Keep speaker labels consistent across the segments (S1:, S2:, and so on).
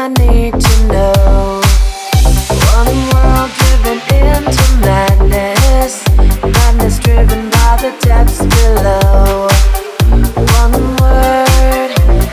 S1: I need to know. One world driven into madness, madness driven by the depths below. One word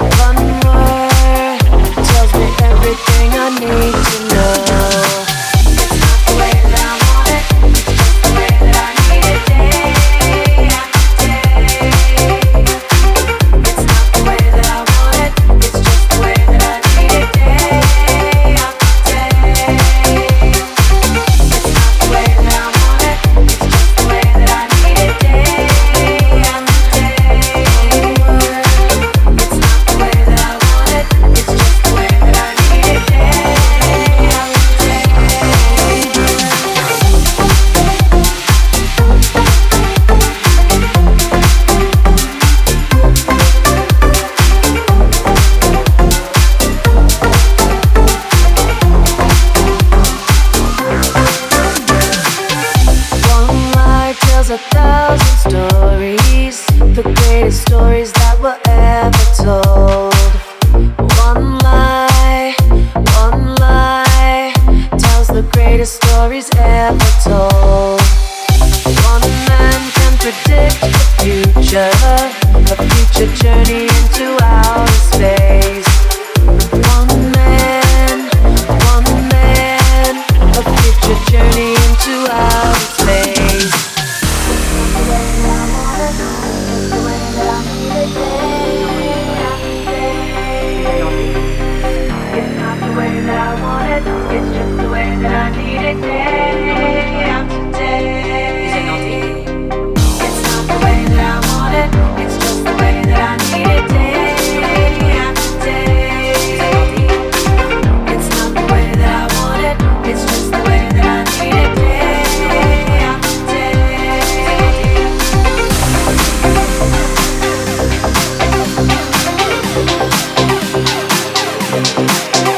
S1: tells me everything I need to know. It's not the way that I want it, it's just the way that I need it day after day. It's not the way that I want it, it's just the way that I need it day after day. It's not the way that I want it, it's just the way that I need it day after day. It's not the way that I want it, it's just the way that I need it day after day. One lie tells 1,000 stories, the greatest stories that were ever told. One lie tells the greatest stories ever told. One man can predict the future, a future journey into outer space. One man, a future journey into outer space. The way that I want it, it's the way that I need it day after day. It's not the way that I want it, it's just the way that I need it day after day. It's not the way that I want it, it's just the way that I need it day after day. It's not the way that I want it, it's just the way that I need it day after day.